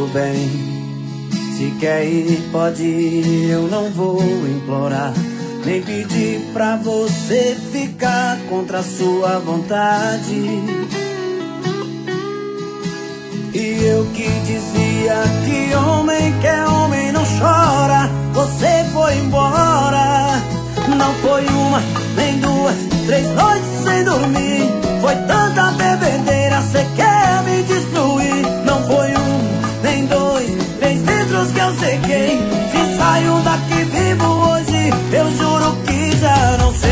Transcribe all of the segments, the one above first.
tudo bem. Se quer ir, pode ir, eu não vou implorar, nem pedir pra você ficar contra a sua vontade. E eu que dizia que homem que é homem não chora, você foi embora. Não foi uma, nem duas, 3 noites sem dormir. Foi tanta bebedeira, cê quer me destruir. Não foi nem 2, 3 litros que eu sequei. Se saio daqui vivo hoje, eu juro que já não sei.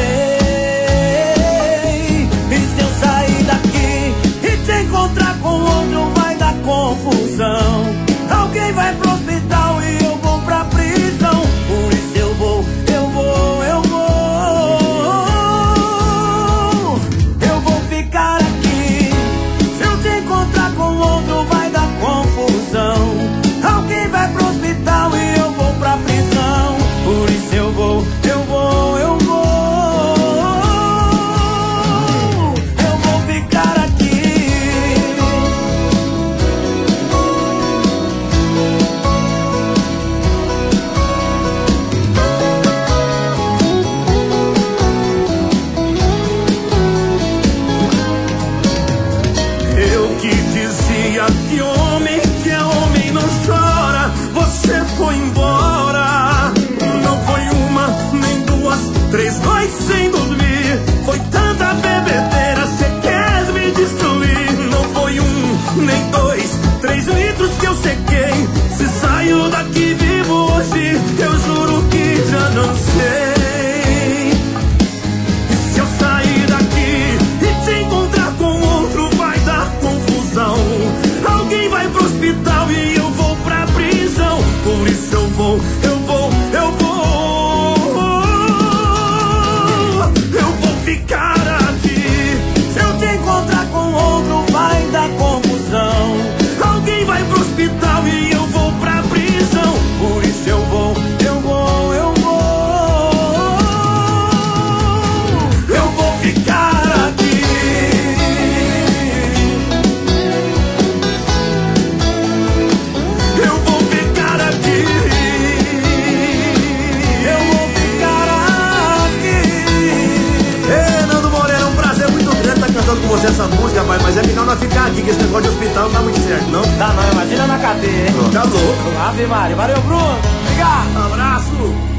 E se eu sair daqui e te encontrar com outro, vai dar confusão. Alguém vai pro hospital e eu vou pra prisão. Por isso eu vou, eu vou, eu vou. Eu vou ficar aqui. Se eu te encontrar com outro, vai dar confusão. Alguém vai pro hospital e eu vou pra prisão. Por isso eu vou, eu vou, eu vou. Eu vou ficar aqui. Eu que dizia que homem não chora, você foi embora. Não foi uma, nem 2, 3 noites sem dormir. Foi tanta bebedeira, cê quer me destruir. Não foi nem 2, 3 litros que eu sequei. Se saio daqui vivo hoje, eu juro que já não sei. E se eu sair daqui e te encontrar com outro, vai dar confusão. Alguém vai pro hospital e eu vou pra prisão. Por isso eu vou, eu vou, eu vou. Eu vou ficar aqui. Se eu te encontrar com outro, vai dar confusão. Alguém vai pro hospital e eu vou pra prisão. Por isso eu vou, eu vou, eu vou. Eu vou ficar aqui. Eu vou ficar aqui. Eu vou ficar aqui. Ei, Nando Moreira, é um prazer muito grande estar cantando com você essa música, rapaz. Mas é melhor nós ficar aqui, que esse negócio de hospital não tá muito certo, não? Tá não, imagina na cadeia, hein? Tá louco. Ave Maria, valeu Bruno, obrigado. Abraço.